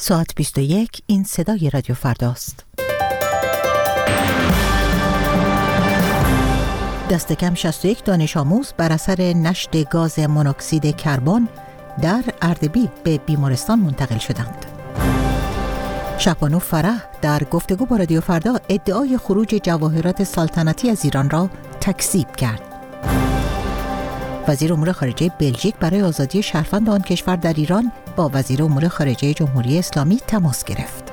ساعت 21 این صدای رادیو فرداست. دست کم 61 دانش آموز بر اثر نشت گاز مونوکسید کربن در اردبیل به بیمارستان منتقل شدند. شهبانو فرح در گفتگو با رادیو فردا ادعای خروج جواهرات سلطنتی از ایران را تکذیب کرد. وزیر امور خارجه بلژیک برای آزادی شهروند آن کشور در ایران با وزیر امور خارجه جمهوری اسلامی تماس گرفت.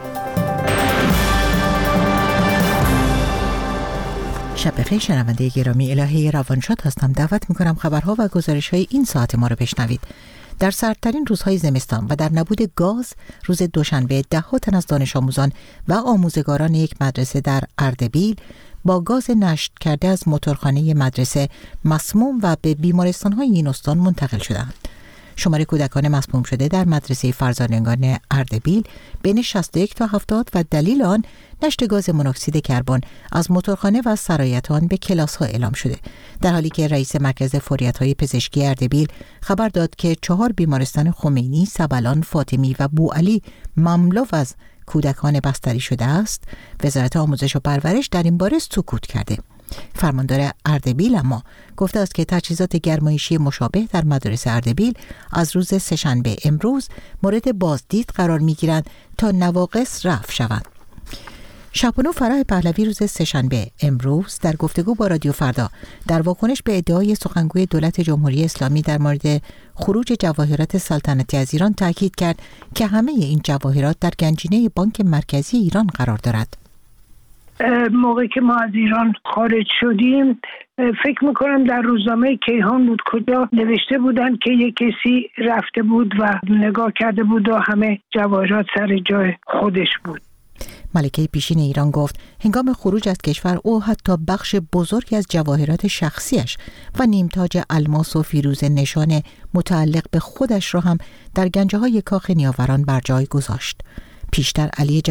شب بخیر شنونده گرامی، الهه روانشاد هستم. دعوت میکنم خبرها و گزارش‌های این ساعت ما رو بشنوید. در سردترین روزهای زمستان و در نبود گاز روز دوشنبه 10 تن از دانش آموزان و آموزگاران یک مدرسه در اردبیل با گاز نشت کرده از موتورخانه مدرسه مسموم و به بیمارستان‌های این استان منتقل شدند. شمار کودکان مسموم شده در مدرسه فرزانگان اردبیل بین 61 تا 70 و دلیل آن نشت گاز مونوکسید کربن از موتورخانه و سرایت آن به کلاس‌ها اعلام شده، در حالی که رئیس مرکز فوریت‌های پزشکی اردبیل خبر داد که 4 بیمارستان خمینی، سبلان، فاطمی و بوعلی مملو از کودکان بستری شده است. وزارت آموزش و پرورش در این باره سکوت کرده. فرماندار اردبیل اما گفته است که تجهیزات گرمایشی مشابه در مدارس اردبیل از روز سه‌شنبه امروز مورد بازدید قرار می‌گیرند تا نواقص رفع شوند. شهبانو فرح پهلوی روز سه‌شنبه امروز در گفتگو با رادیو فردا در واکنش به ادعای سخنگوی دولت جمهوری اسلامی در مورد خروج جواهرات سلطنتی از ایران تاکید کرد که همه این جواهرات در گنجینه بانک مرکزی ایران قرار دارد. موقعی که ما از ایران خارج شدیم فکر میکنم در روزنامه کیهان بود کجا نوشته بودن که یک کسی رفته بود و نگاه کرده بود و همه جواهرات سر جای خودش بود. ملکه پیشین ایران گفت هنگام خروج از کشور او حتی بخش بزرگی از جواهرات شخصیش و نیمتاج الماس و فیروزه نشان متعلق به خودش را هم در گنجه‌های کاخ نیاوران بر جای گذاشت. پیشتر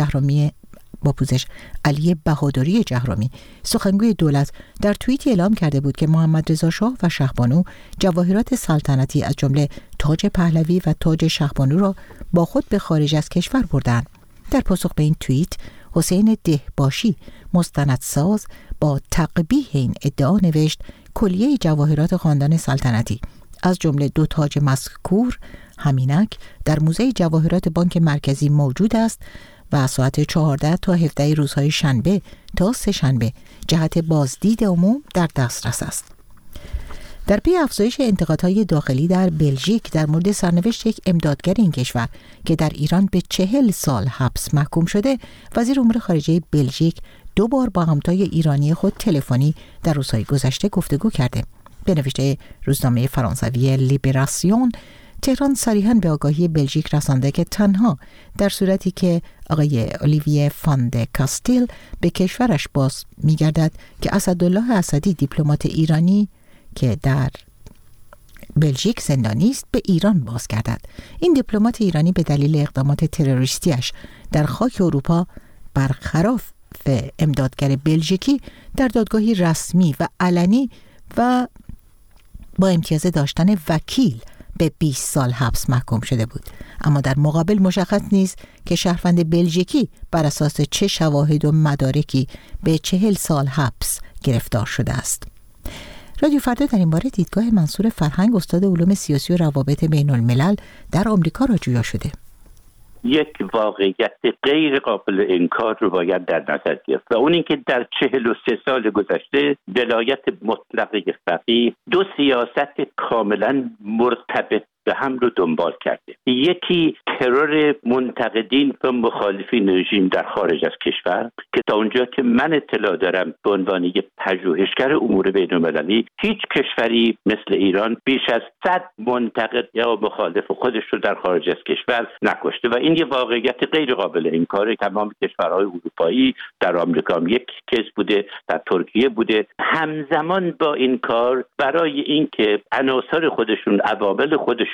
علی بهادری جهرمی سخنگوی دولت در توییتی اعلام کرده بود که محمد رضا شاه و شهبانو جواهرات سلطنتی از جمله تاج پهلوی و تاج شهبانو را با خود به خارج از کشور بردند. در پاسخ به این توییت حسین دهباشی مستندساز با تقبیح این ادعا نوشت کلیه جواهرات خاندان سلطنتی از جمله 2 تاج مذکور همینک در موزه جواهرات بانک مرکزی موجود است و ساعت 14 تا 17 روزهای شنبه تا سه‌شنبه جهت بازدید عموم در دسترس است. در پی افزایش انتقادهای داخلی در بلژیک در مورد سرنوشت یک امدادگر این کشور که در ایران به 40 سال حبس محکوم شده، وزیر امور خارجه بلژیک 2 بار با همتای ایرانی خود تلفنی در روزهای گذشته گفتگو کرده. به نوشته روزنامه فرانسوی لیبراسیون، تهران صریحاً به آگاهی بلژیک رسانده که تنها در صورتی که آقای اولیویه فان د کاستیل به کشورش باز می‌گردد که اسدالله اسدی دیپلمات ایرانی که در بلژیک زندانی است به ایران بازگردد. این دیپلمات ایرانی به دلیل اقدامات تروریستیش در خاک اروپا برخلاف امدادگر بلژیکی در دادگاهی رسمی و علنی و با امتیاز داشتن وکیل به 20 سال حبس محکوم شده بود، اما در مقابل مشخص نیست که شهروند بلژیکی بر اساس چه شواهد و مدارکی به 40 سال حبس گرفتار شده است. رادیو فردا در این باره دیدگاه منصور فرهنگ استاد علوم سیاسی و روابط بین الملل در آمریکا را جویا شده. یک واقعیت غیر قابل انکار رو باید در نظر گرفت و اون اینکه در 43 سال گذشته ولایت مطلقه فقیه 2 سیاست کاملا مرتبط به هم رو دنبال کرده. یکی ترور منتقدین و مخالفین رژیم در خارج از کشور که تا اونجا که من اطلاع دارم به عنوان یک پژوهشگر امور بین‌المللی هیچ کشوری مثل ایران بیش از 100 منتقد یا مخالف خودش رو در خارج از کشور نکشته و این یه واقعیت غیر قابل انکاره. تمام کشورهای اروپایی، در آمریکا هم یک کیس بوده، در ترکیه بوده. همزمان با این کار برای اینکه عناصر خودشون، عوامل خودشون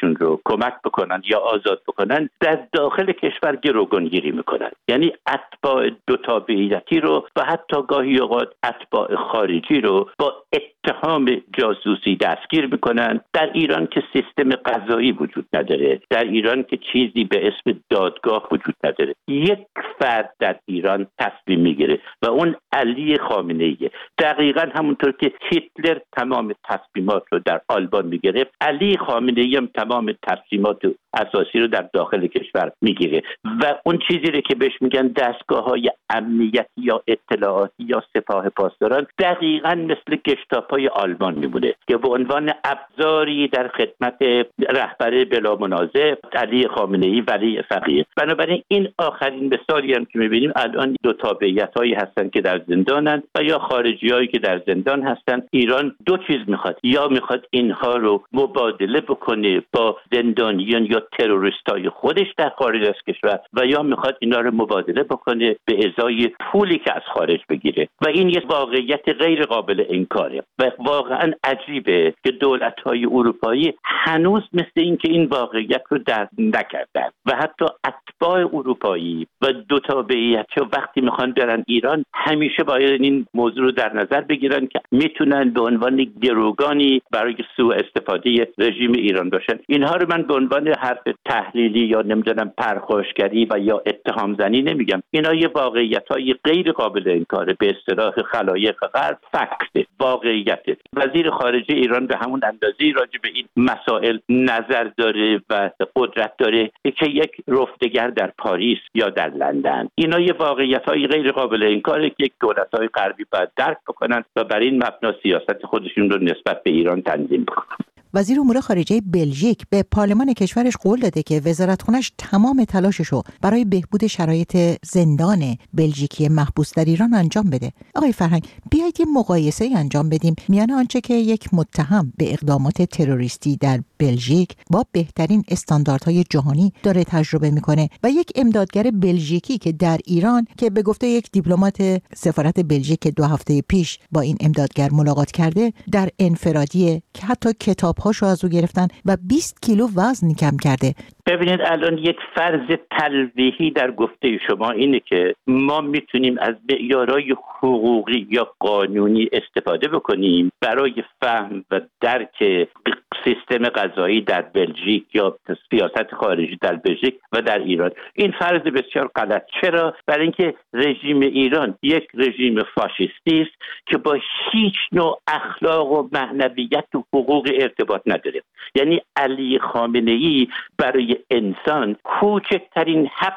خودشون رو کمک بکنن یا آزاد بکنن، در داخل کشور گروگانگیری میکنن. یعنی اتباع دو تابعیتی رو و حتی گاهی اوقات اتباع خارجی رو با اتهام جاسوسی دستگیر میکنن. در ایران که سیستم قضایی وجود نداره، در ایران که چیزی به اسم دادگاه وجود نداره، یک فرد در ایران تصمیم میگیره و اون علی خامنه‌ایه. دقیقاً همونطور که هیتلر تمام تصمیمات رو در آلمان میگرفت، علی خامنه‌ای هم تمام تصمیمات اساسی رو در داخل کشور میگیره و اون چیزی رو که بهش میگن دستگاه‌های امنیتی یا اطلاعاتی یا سپاه پاسداران دقیقاً مثل گشتاپای آلمان میمونه که به عنوان ابزاری در خدمت رهبر بلا منازع علی خامنه‌ای ولی فقیه. بنابراین این آخرین مثالی هم که میبینیم الان دو تابعیت‌هایی هستن که در زندانن و یا خارجی‌هایی که در زندان هستن. ایران دو چیز میخواد، یا میخواد اینها رو مبادله بکنه با زندانیان یا تروریستای خودش در خارج از کشور و یا میخواد اینا رو مبادله بکنه به ازای پولی که از خارج بگیره و این یک واقعیت غیر قابل انکاره و واقعا عجیبه که دولت‌های اروپایی هنوز مثل این که این واقعیت رو درک نکردن و حتی اتباع اروپایی و دو تابعیت‌ها وقتی میخوان برن ایران همیشه باید این موضوع رو در نظر بگیرن که میتونن به عنوان گروگانی برای سوء استفاده رژیم ایران باشن. اینها رو من به عنوان حرف تحلیلی یا نمیدونم پرخاشگری و یا اتهام زنی نمیگم. اینا یه واقعیت‌های غیر قابل انکاره، به اصطلاح خلایق غرب فکت واقعیت. وزیر خارجه ایران به همون اندازه راجع به این مسائل نظر داره و قدرت داره که یک رفتگر در پاریس یا در لندن. اینا یه واقعیت‌های غیر قابل انکاره که یک دولت‌های غربی باید درک بکنن و بر این مبنا سیاست خودشون رو نسبت به ایران تنظیم بکنن. وزیر امور خارجه بلژیک به پارلمان کشورش قول داده که وزارتخونه‌اش تمام تلاششو برای بهبود شرایط زندان بلژیکی محبوس در ایران انجام بده. آقای فرهنگ، بیایید یه مقایسه انجام بدیم میان آنچه که یک متهم به اقدامات تروریستی در بلژیک با بهترین استانداردهای جهانی داره تجربه میکنه و یک امدادگر بلژیکی که در ایران که به گفته یک دیپلمات سفارت بلژیک 2 هفته پیش با این امدادگر ملاقات کرده در انفرادیه که حتی کتاب‌هاشو از او گرفتن و 20 کیلو وزن کم کرده. ببینید الان یک فرض تلویحی در گفته شما اینه که ما میتونیم از معیارهای حقوقی یا قانونی استفاده بکنیم برای فهم و درک سیستم قضایی در بلژیک یا سیاست خارجی در بلژیک و در ایران. این فرض بسیار غلط. چرا؟ برای اینکه رژیم ایران یک رژیم فاشیستی است که با هیچ نوع اخلاق و معنویت و حقوق ارتباط نداره. یعنی علی خامنه‌ای برای انسان کوچکترین حق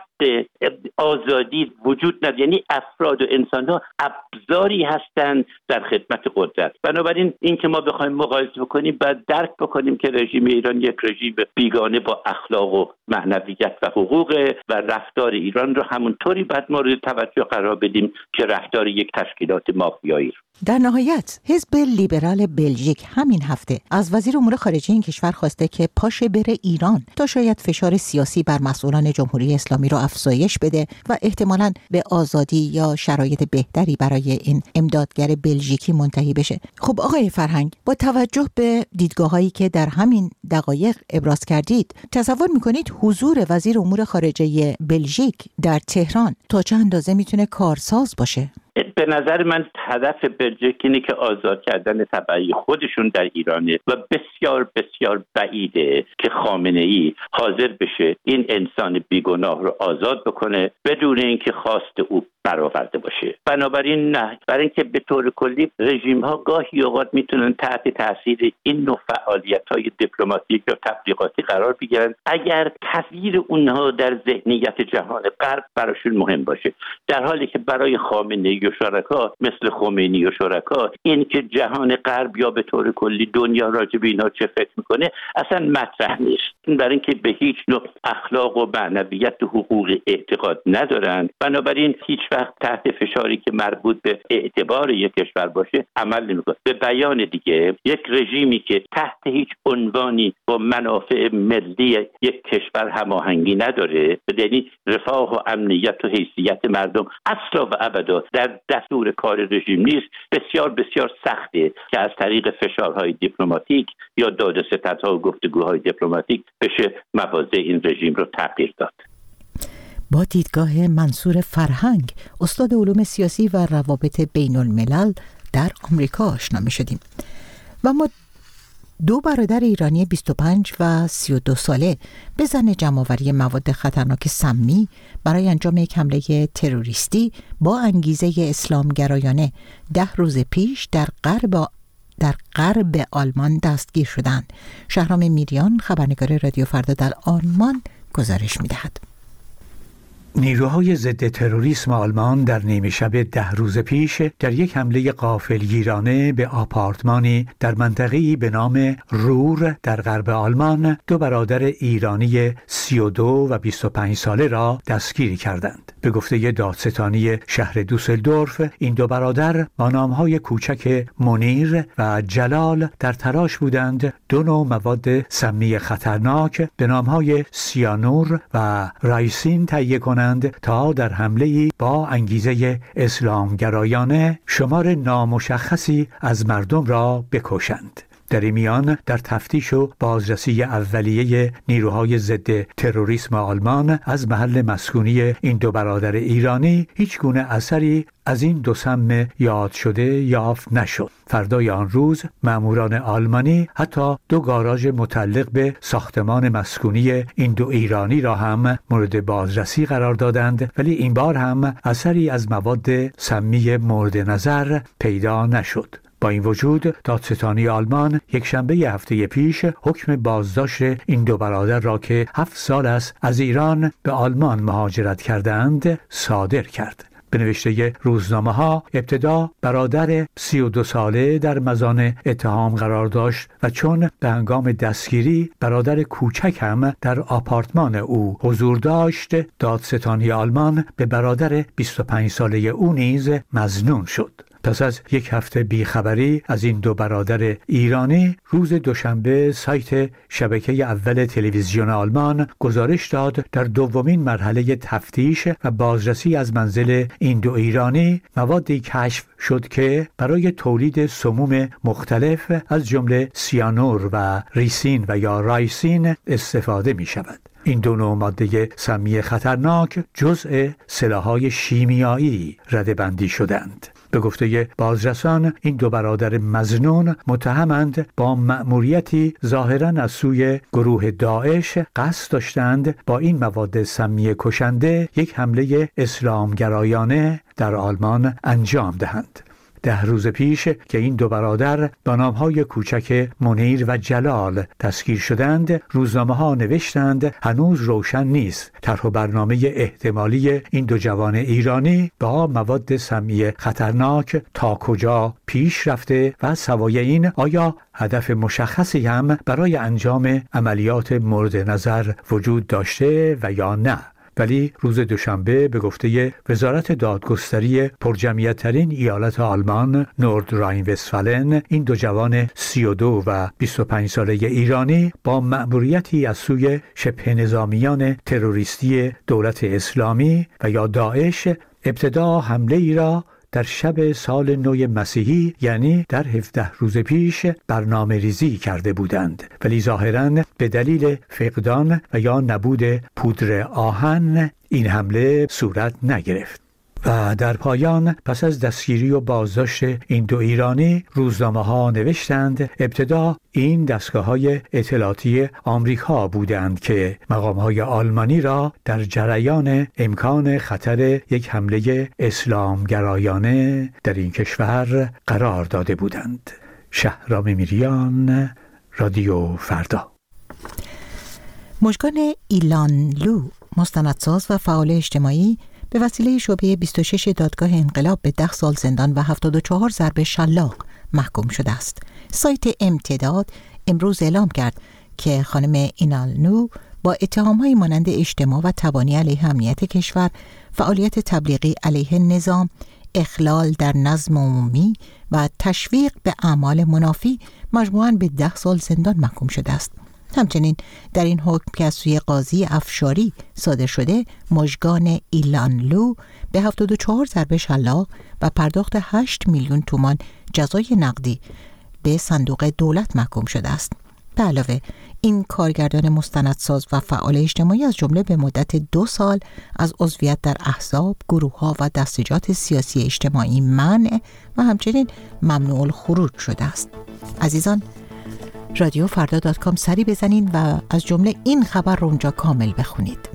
آزادی وجود نداره. یعنی افراد و انسان‌ها ابزاری هستند در خدمت قدرت. بنابراین این که ما بخوایم مقایسه بکنیم باید درک بکنیم که رژیم ایران یک رژیم بیگانه با اخلاق و معنویت و حقوق و رفتار ایران رو همونطوری باید مورد توجه قرار بدیم که رفتار یک تشکیلات مافیایی. در نهایت حزب لیبرال بلژیک همین هفته از وزیر امور خارجه این کشور خواسته که پاشه بره ایران تا شاید فشار سیاسی بر مسئولان جمهوری اسلامی رو افزایش بده و احتمالاً به آزادی یا شرایط بهتری برای این امدادگر بلژیکی منتهی بشه. خب آقای فرهنگ، با توجه به دیدگاه‌هایی که در همین دقایق ابراز کردید، تصور می‌کنید حضور وزیر امور خارجه بلژیک در تهران تا چه اندازه میتونه کارساز باشه؟ به نظر من هدف بلژیک اینه که آزاد کردن تبعی خودشون در ایرانه و بسیار بسیار بعیده که خامنه‌ای حاضر بشه این انسان بیگناه رو آزاد بکنه بدون اینکه خواست او برآورده باشه. بنابراین نه، برای اینکه به طور کلی رژیم‌ها گاهی اوقات میتونن تحت تاثیر این نوع فعالیت‌های دیپلماتیک یا تبلیغاتی قرار بگیرن اگر تصویر اونها در ذهنیت جهان غرب براشون مهم باشه، در حالی که برای خامنه‌ای و شرکا مثل خمینی و شرکا این که جهان غرب یا به طور کلی دنیا راجع به اینا چه فکر میکنه اصلا مطرح نیست. برای اینکه به هیچ نوع اخلاق و معنویت و حقوق اعتقاد ندارن، بنابراین هیچ وقت تحت فشاری که مربوط به اعتبار یک کشور باشه عمل نمیکنه. به بیان دیگه یک رژیمی که تحت هیچ عنوانی با منافع ملی یک کشور هماهنگی نداره، یعنی رفاه و امنیت و حیثیت مردم اصلا و ابدا در در دستور کار رژیم نیست، بسیار بسیار سخته که از طریق فشارهای دیپلماتیک یا داد و ستدها و گفتگوهای دیپلماتیک بشه مواضع این رژیم رو تغییر داد. با دیدگاه منصور فرهنگ، استاد علوم سیاسی و روابط بین الملل در آمریکا آشنا می‌شدیم. و ما دو برادر ایرانی 25 و 32 ساله به زن جمع‌آوری مواد خطرناک سمی برای انجام یک حمله تروریستی با انگیزه اسلامگرایانه 10 روز پیش در غرب آلمان دستگیر شدند. شهرام میریان، خبرنگار رادیو فردا در آلمان، گزارش می‌دهد. نیروهای ضد تروریسم آلمان در نیمه شب 10 روز پیش در یک حمله غافلگیرانه به آپارتمانی در منطقه‌ای به نام رور در غرب آلمان 2 برادر ایرانی 32 و 25 ساله را دستگیر کردند. به گفته دادستانی شهر دوسلدورف، این 2 برادر با نام‌های کوچک منیر و جلال در تلاش بودند 2 نوع مواد سمی خطرناک به نام‌های سیانور و رایسین تهیه کنند تا در حمله‌ای با انگیزه اسلامگرایانه شمار نامشخصی از مردم را بکشند. در این میان در تفتیش و بازرسی اولیه نیروهای ضد تروریسم آلمان از محل مسکونی این 2 برادر ایرانی هیچ گونه اثری از این 2 سم یاد شده یافت نشد. فردای آن روز ماموران آلمانی حتی 2 گاراژ متعلق به ساختمان مسکونی این 2 ایرانی را هم مورد بازرسی قرار دادند، ولی این بار هم اثری از مواد سمی مورد نظر پیدا نشد. با این وجود دادستانی آلمان یک شنبه هفته پیش حکم بازداشت این 2 برادر را که 7 سال است از ایران به آلمان مهاجرت کردند صادر کرد. به نوشته روزنامه‌ها ابتدا برادر 32 ساله در مزان اتهام قرار داشت و چون به هنگام دستگیری برادر کوچک هم در آپارتمان او حضور داشت، دادستانی آلمان به برادر 25 ساله او نیز مظنون شد. پس از یک هفته بیخبری از این 2 برادر ایرانی، روز دوشنبه سایت شبکه اول تلویزیون آلمان گزارش داد در دومین مرحله تفتیش و بازرسی از منزل این 2 ایرانی موادی کشف شد که برای تولید سموم مختلف از جمله سیانور و ریسین و یا رایسین استفاده می شود. این 2 نوع ماده سمی خطرناک جزء سلاح‌های شیمیایی رده‌بندی شدند. به گفته بازرسان، این 2 برادر مظنون متهمند با مأموریتی ظاهراً از سوی گروه داعش قصد داشتند با این مواد سمی کشنده یک حمله اسلامگرایانه در آلمان انجام دهند. 10 روز پیش که این 2 برادر با نام‌های کوچک منیر و جلال دستگیر شدند، روزنامه‌ها نوشتند هنوز روشن نیست طرح و برنامه احتمالی این 2 جوان ایرانی با مواد سمی خطرناک تا کجا پیش رفته و سوای این آیا هدف مشخصی هم برای انجام عملیات مورد نظر وجود داشته و یا نه. ولی روز دوشنبه به گفته وزارت دادگستری پرجمعیت‌ترین ایالت آلمان نوردراین وستفالن، این 2 جوان 32 و 25 ساله ایرانی با مأموریتی از سوی شبه نظامیان تروریستی دولت اسلامی و یا داعش ابتدا حمله ای را در شب سال نو مسیحی یعنی در 17 روز پیش برنامه ریزی کرده بودند، ولی ظاهراً به دلیل فقدان و یا نبود پودر آهن این حمله صورت نگرفت. و در پایان پس از دستگیری و بازداشت این 2 ایرانی، روزنامه‌ها نوشتند ابتدا این دستگاه‌های اطلاعاتی آمریکا بودند که مقام‌های آلمانی را در جریان امکان خطر یک حمله اسلامگرایانه در این کشور قرار داده بودند. شهرام میریان، رادیو فردا. مژگان ایلان لو، مستندساز و فعال اجتماعی، به وسیله شعبه 26 دادگاه انقلاب به 10 سال زندان و 74 ضرب شلاق محکوم شده است. سایت امتداد امروز اعلام کرد که خانم اینالنو با اتهام‌های مانند اجتماع و تبانی علیه امنیت کشور، فعالیت تبلیغی علیه نظام، اخلال در نظم عمومی و تشویق به اعمال منافی مجموعاً به 10 سال زندان محکوم شده است. همچنین در این حکم که از سوی قاضی افشاری صادر شده، مژگان ایلان لو به 74 ضربه شلاق و پرداخت 8 میلیون تومان جزای نقدی به صندوق دولت محکوم شده است. به علاوه این کارگردان مستندساز و فعال اجتماعی از جمله به مدت 2 سال از عضویت در احزاب، گروه‌ها و دستجات سیاسی اجتماعی منع و همچنین ممنوع الخروج شده است. عزیزان، رادیو فردا.com سری بزنین و از جمله این خبر رو اونجا کامل بخونید.